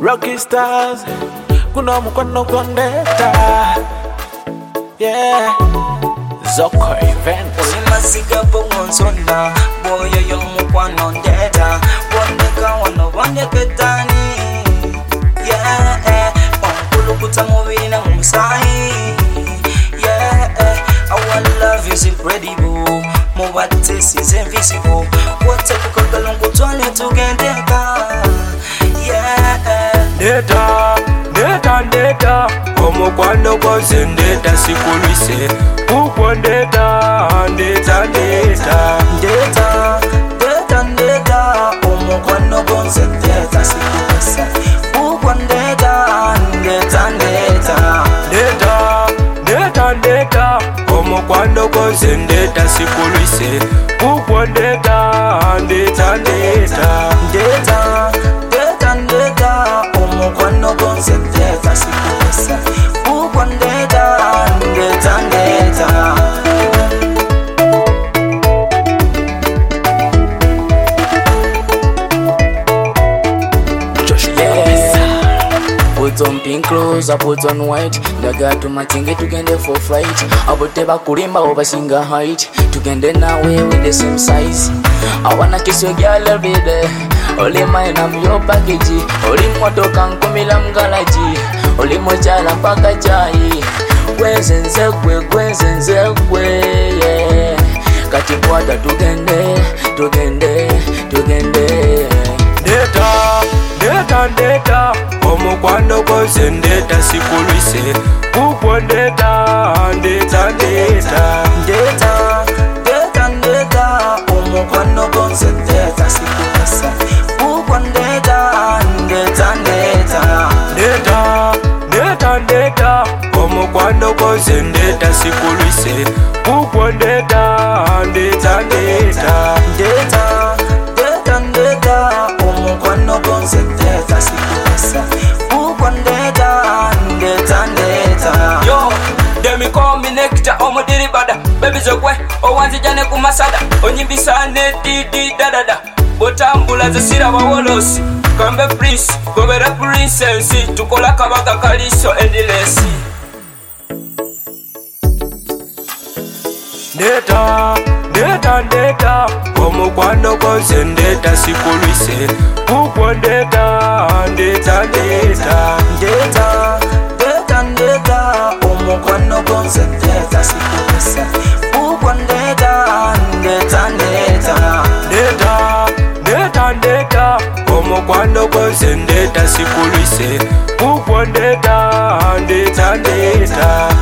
Rocky Stars, kuna mukwano kondeta. Yeah, Zoko Event. Ulimasiga bonzona, boyo yo mukwano ndeta. Woneka wano woneketani. Yeah, onkulukuta mubiri na musayi. Yeah, our love is incredible. What is invisible. What a kukagalongo twale tugendeka. Yeah. Ndeta omukwano gwoze ndeta sikulwise ukwo ndeta omukwano gwoze ndeta sikulwise ukwo ndeta omukwano gwoze ndeta sikulwise ukwo ndeta omukwano gwoze ndeta sikulwise ukwo ndeta Put on pink clothes, I put on white. Daga to matinge tugende for flight. Aboteba kurimba over single height. Tugende na way with the same size. I wanna kiss your girl every day. Only mine, I'm your package. Only motoka nkumila mgalaji. Only mochala mpaka chai. Gwenzenze kwe, yeah. Katikwata tugende. Ndeta omukwano gwoze ndeta sikulwise ukwo ndeta omukwano gwoze ndeta sikulwise ukwo ndeta omukwano gwoze ndeta sikulwise ukwo ndeta omukwano gwoze ndeta sikulwise ukwo ndeta Yo, demi call me nectar omudiri bada. Baby zokwe, owanzijane kumasada. Onyimbisane didi dadada. Botambula zesira wawolosi. Kambe prince, gobera princess. Tukola kabaka kaliso endless. Ndeta omukwano gwoze ndeta sikulwise ukwo ndeta omukwano gwoze ndeta sikulwise ukwo ndeta omukwano gwoze ndeta sikulwise ukwo ndeta